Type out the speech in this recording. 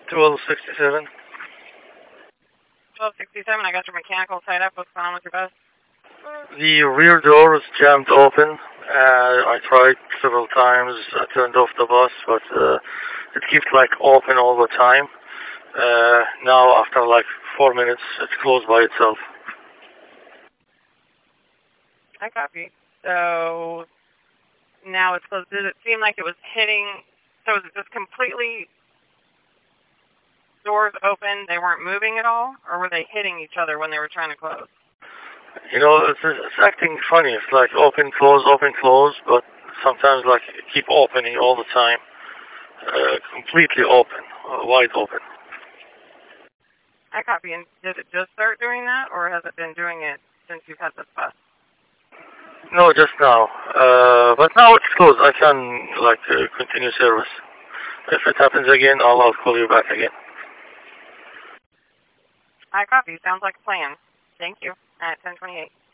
1267. 1267, I got your mechanical tied up. What's going on with your bus? The rear door is jammed open. I tried several times. I turned off the bus, but it keeps like open all the time. Now after like 4 minutes, it's closed by itself. I copy. So now it's closed. Did it seem like it was hitting? So was it just completely doors open? They weren't moving at all, or were they hitting each other when they were trying to close? You know, it's acting funny. It's like open, close, but sometimes like keep opening all the time. Completely open, wide open. I copy. And did it just start doing that, or has it been doing it since you've had this bus? No, just now. But now it's closed. I can like continue service. If it happens again, I'll call you back again. I copy. Sounds like a plan. Thank you. At 10:28.